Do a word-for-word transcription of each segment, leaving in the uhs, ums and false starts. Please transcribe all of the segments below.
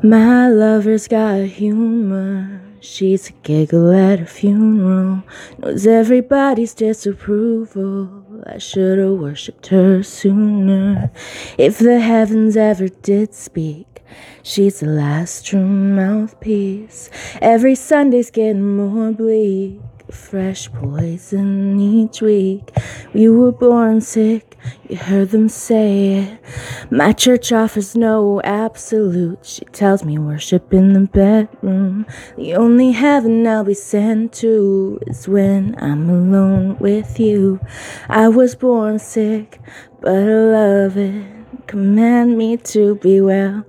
My lover's got humor. She's a giggle at a funeral. Knows everybody's disapproval. I should've worshipped her sooner. If the heavens ever did speak, she's the last true mouthpiece. Every Sunday's getting more bleak. Fresh poison each week. You were born sick, you heard them say it. My church offers no absolute. She tells me worship in the bedroom. The only heaven I'll be sent to is when I'm alone with you. I was born sick, but I love it. Command me to be well.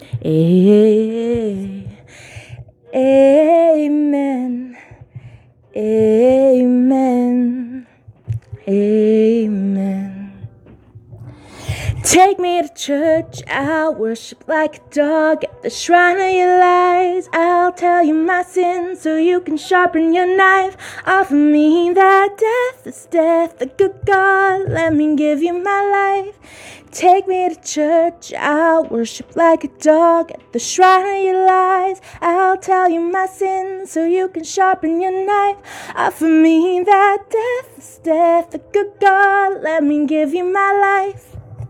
Amen. Amen. Amen. Take me to church, I'll worship like a dog at the shrine of your lies. I'll tell you my sins so you can sharpen your knife. Offer me that death is death, the good God, let me give you my life. Take me to church, I'll worship like a dog at the shrine of your lies. I'll tell you my sins so you can sharpen your knife. Offer me that death is death, the good God, let me give you my life.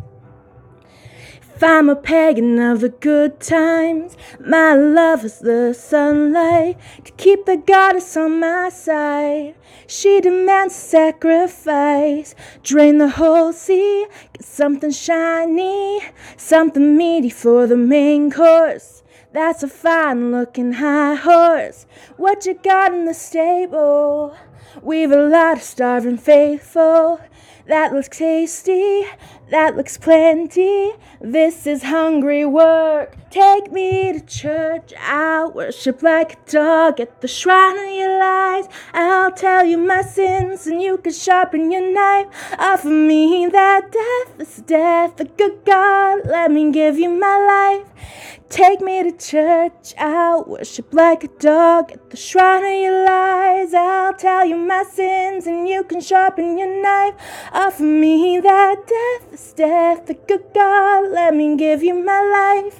If I'm a pagan of the good times, my love is the sunlight to keep the goddess on my side. She demands sacrifice, drain the whole sea, get something shiny, something meaty for the main course. That's a fine-looking high horse. What you got in the stable? We've a lot of starving faithful. That looks tasty, that looks plenty. This is hungry work. Take me to church, I'll worship like a dog at the shrine of your lies. I'll tell you my sins and you can sharpen your knife. Offer me that death is death, the good God, let me give you my life. Take me to church, I'll worship like a dog at the shrine of your lies. I'll tell you my sins and you can sharpen your knife. Offer me that death is death, the good God, let me give you my life.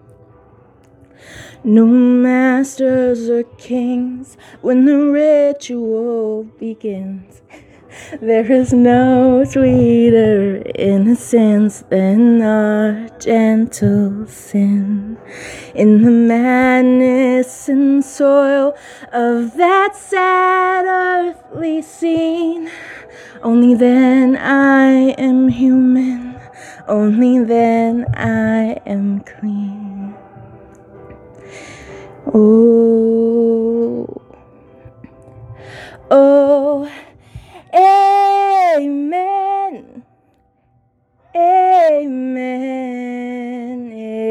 No masters or kings when the ritual begins. There is no sweeter innocence than our gentle sin. In the madness and soil of that sad earthly scene, only then I am human, only then I am clean. Oh, oh, amen, amen,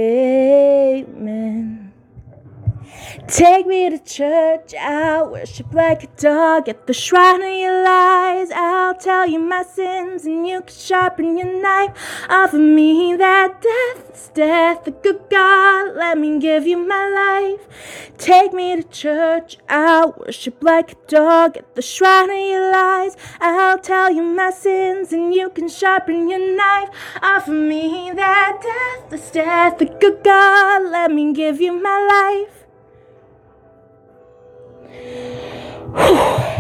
amen. Take me to church, I'll worship like a dog at the shrine of your lies. I'll tell you my sins and you can sharpen your knife. Offer me that death is death, the good God, let me give you my life. Take me to church, I'll worship like a dog at the shrine of your lies. I'll tell you my sins and you can sharpen your knife. Offer me that death is death, the good God, let me give you my life. Whew.